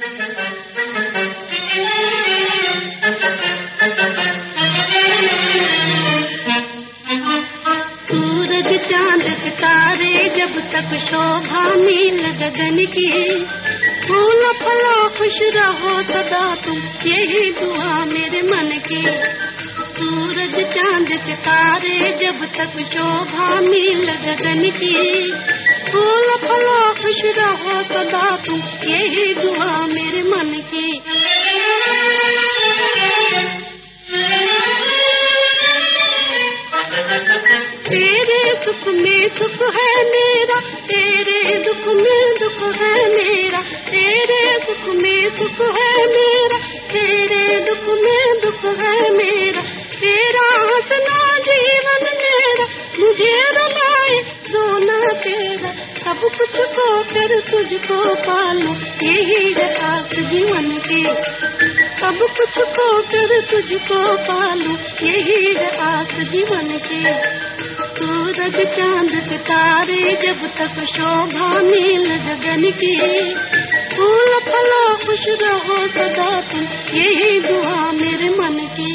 सूरज चांद सितारे जब तक शोभा नील गगन की, फूल फलो खुश रहो सदा तुम, यही दुआ मेरे मन की। सूरज चांद सितारे जब तक शोभा नील गगन की, फूल फलो खुश रहो सदा तुम, यही दुआ मेरे मन की। तेरे सुख में सुख है मेरा, तेरे दुख में दुख है मेरा, तेरे सुख में सुख है मेरा, तेरे दुख में दुख है मेरा। तेरा हंसना जीवन मेरा, मुझे रुलाए रोना तेरा। सब कुछ को कर तुझको पालो, यही है आस जीवन की। सब कुछ को कर तुझको पालो, यही है आस जीवन की। सूरज चांद सितारे जब तक शोभा नील गगन की, फूल फलो खुश रहो सदा तुम, यही दुआ मेरे मन की।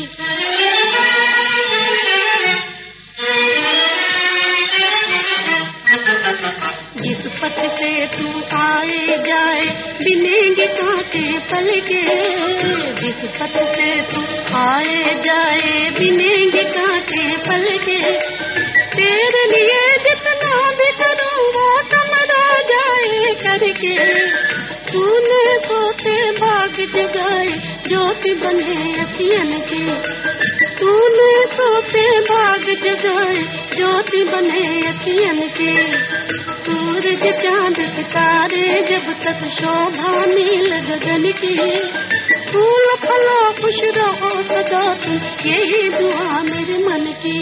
जिस पथ से तू आए जाए बिनेंगे कांटे पलके, जिस पथ से तू आए जाए बिनेंगे कांटे पलके। तेरे लिए जितना भी करूँगा कम रह जाए करके। तूने सोते बाग जगाए ज्योति बने अखियन की, तूने सोते बाग जगाए ज्योति बने अखियन की। सूरज चांद सितारे जब तक शोभा नील गगन की, फूल फलो खुश रहो सदा तुम, यही दुआ मेरे मन की।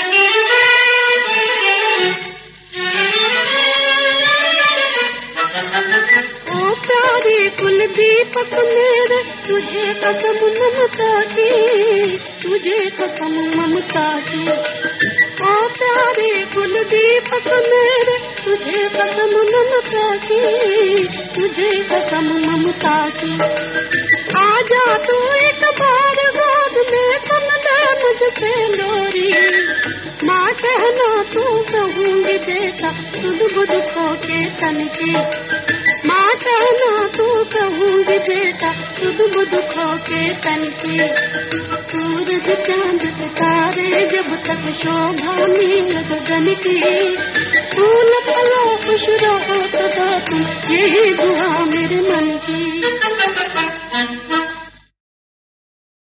ओ प्यारे कुल दीपक मेरे, तुझे कसम ममता की, तुझे कसम ममता की। ओ प्यारे कुल दीपक मेरे, तुझे कसम ममता की, तुझे कसम ममता की। आजा तू एक बार गोद में सुन ले मुझसे लोरी, माँ कहना तू कहूँगी बेटा सुध बुध खो के तन की। माँ कहना तू कहूँगी बेटा सुध बुध खो के तन की। सूरज चांद सितारे जब तक शोभा नील गगन की, फूल फलो खुश रहो सदा तुम, यही दुआ मेरे मन की।